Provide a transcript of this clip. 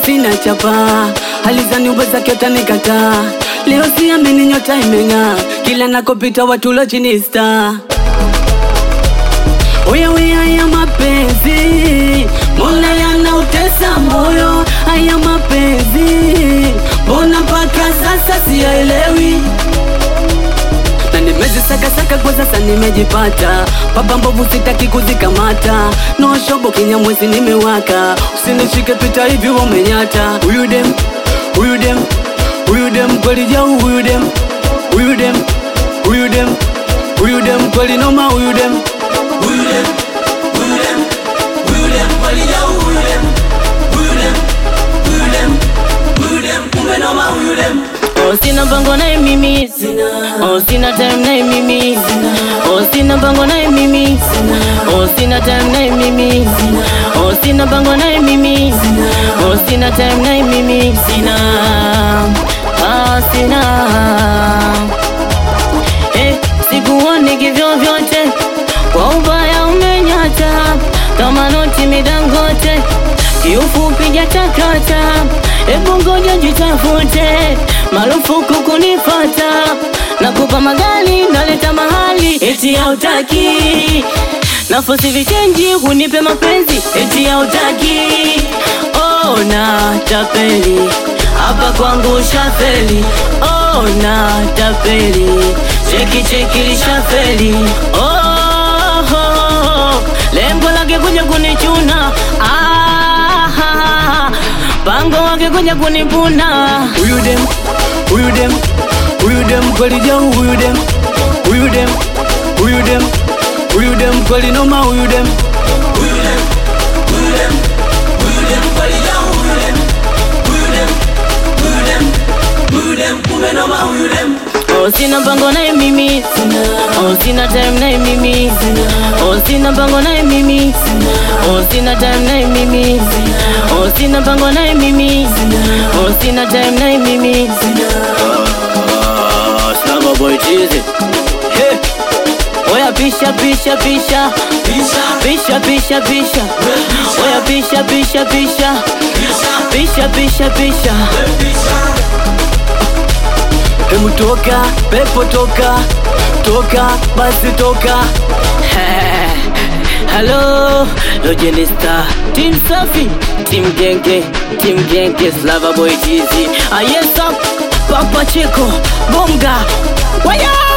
sina chapa, halizani uweza kiota nikata. Leo siamini nyota imeng'aa, kila nakopita watu lo chini star. Wewe haya mapenzi, mbona yanautesa moyo? Haya mapenzi, mbona mpaka sasa siyaelewi? Na nimezisaka kwa sasa nimejipata, baba mbovu sitaki kuzikamata. No shobo Kinyamwezi nimewaka, usinishike pita hivi umenyata. Huyu dem kweli jau, huyu dem kweli noma, huyu dem kweli jau, huyu dem kumbe noma, huyu dem. Oh, sina mpango naye mimi, oh, sina time naye mimi, oh, sina mpango naye mimi, oh, sina time naye mimi, oh, sina mpango naye mimi, oh, sina time naye mimi, sina. Sikuoni kivyovyote, kwa ubaya umenyata, kama noti midangote, kiufupi jatakata. Ebu ngoja jitafute, marufuku kunifata, nakupa magali naleta mahali, eti hautaki. Nafosi vichenji unipe mapenzi, eti hautaki. Oh na tapeli, hapa kwangu shafeli. Oh na tapeli, cheki lishafeli. Oh, lengo lake kuja kunichuna, pango wake kuja kunipuna. Huyu dem kweli jau, huyu dem kweli noma, huyu dem kweli jau, huyu dem kumbe noma, huyu dem. Oh, sina mpango naye mimi, oh, sina time naye mimi, oh, sina mpango naye mimi, oh, sina time naye mimi, oh, sina mpango naye mimi, oh, sina time naye mimi. Slava boy cheesy. Hey. Oya pisha. Oya pisha. Hemu toka, pepo toka, basi toka. Hello, Lojenista, Team Safi, Team Genge, Slava boy cheesy. Yes up, Papa Chico, Bonga, waya.